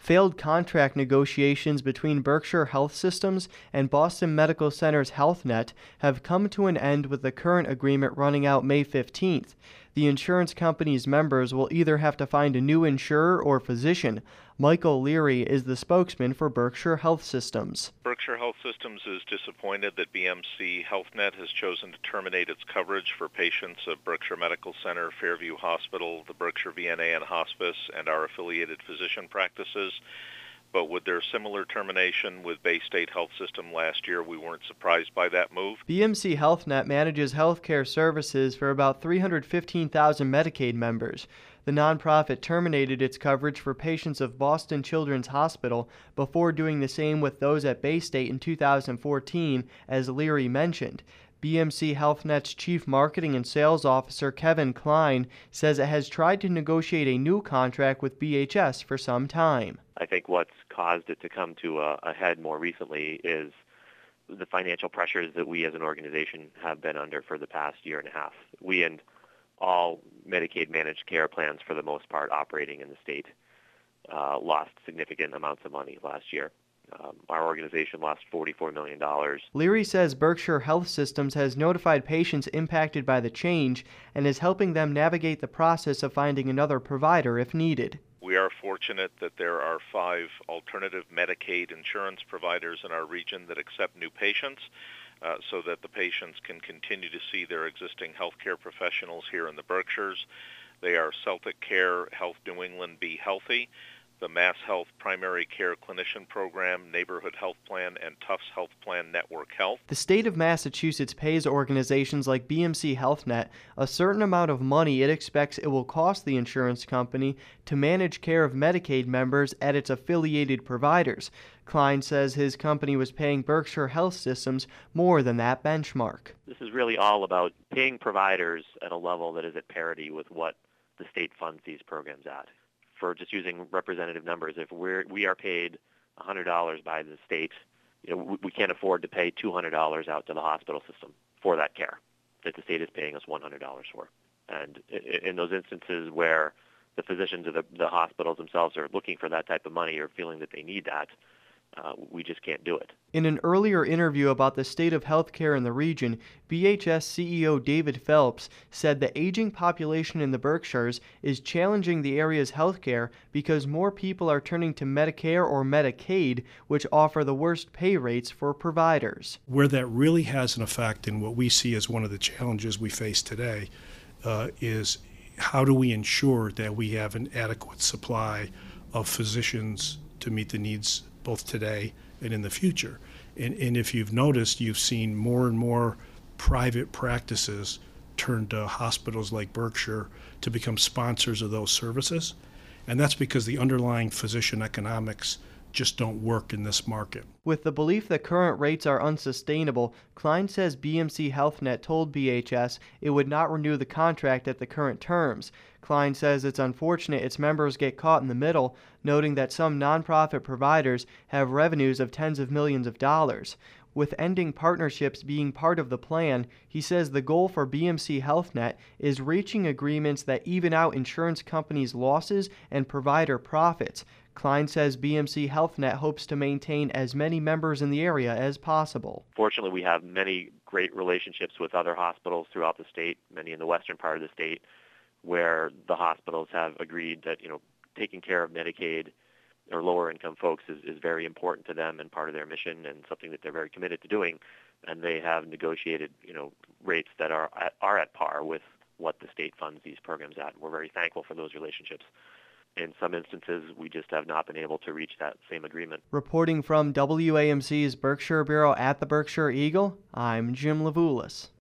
Failed contract negotiations between Berkshire Health Systems and Boston Medical Center's HealthNet have come to an end with the current agreement running out May 15th. The insurance company's members will either have to find a new insurer or physician. Michael Leary is the spokesman for Berkshire Health Systems. Berkshire Health Systems is disappointed that BMC HealthNet has chosen to terminate its coverage for patients of Berkshire Medical Center, Fairview Hospital, the Berkshire VNA and Hospice, and our affiliated physician practices. But with their similar termination with Bay State Health System last year, we weren't surprised by that move. BMC HealthNet manages healthcare services for about 315,000 Medicaid members. The nonprofit terminated its coverage for patients of Boston Children's Hospital before doing the same with those at Bay State in 2014, as Leary mentioned. BMC HealthNet's Chief Marketing and Sales Officer Kevin Klein says it has tried to negotiate a new contract with BHS for some time. I think what's caused it to come to a head more recently is the financial pressures that we as an organization have been under for the past year and a half. We and all Medicaid managed care plans, for the most part, operating in the state, lost significant amounts of money last year. Our organization lost $44 million. Leary says Berkshire Health Systems has notified patients impacted by the change and is helping them navigate the process of finding another provider if needed. We are fortunate that there are 5 alternative Medicaid insurance providers in our region that accept new patients so that the patients can continue to see their existing healthcare professionals here in the Berkshires. They are Celtic Care, Health New England, Be Healthy, the Mass Health Primary Care Clinician Program, Neighborhood Health Plan, and Tufts Health Plan Network Health. The state of Massachusetts pays organizations like BMC HealthNet a certain amount of money it expects it will cost the insurance company to manage care of Medicaid members at its affiliated providers. Klein says his company was paying Berkshire Health Systems more than that benchmark. This is really all about paying providers at a level that is at parity with what the state funds these programs at. For just using representative numbers, if we are paid $100 by the state, we can't afford to pay $200 out to the hospital system for that care that the state is paying us $100 for. And in those instances where the physicians of the hospitals themselves are looking for that type of money or feeling that they need that, we just can't do it. In an earlier interview about the state of healthcare in the region, BHS CEO David Phelps said the aging population in the Berkshires is challenging the area's healthcare because more people are turning to Medicare or Medicaid, which offer the worst pay rates for providers. Where that really has an effect, and what we see as one of the challenges we face today, is how do we ensure that we have an adequate supply of physicians to meet the needs both today and in the future. And if you've noticed, you've seen more and more private practices turn to hospitals like Berkshire to become sponsors of those services. And that's because the underlying physician economics just don't work in this market. With the belief that current rates are unsustainable, Klein says BMC HealthNet told BHS it would not renew the contract at the current terms. Klein says it's unfortunate its members get caught in the middle, noting that some nonprofit providers have revenues of tens of millions of dollars. With ending partnerships being part of the plan, he says the goal for BMC HealthNet is reaching agreements that even out insurance companies' losses and provider profits. Klein says BMC HealthNet hopes to maintain as many members in the area as possible. Fortunately, we have many great relationships with other hospitals throughout the state, many in the western part of the state, where the hospitals have agreed that, taking care of Medicaid or lower income folks is very important to them and part of their mission and something that they're very committed to doing. And they have negotiated, rates that are at par with what the state funds these programs at. We're very thankful for those relationships. In some instances, we just have not been able to reach that same agreement. Reporting from WAMC's Berkshire Bureau at the Berkshire Eagle, I'm Jim Levulis.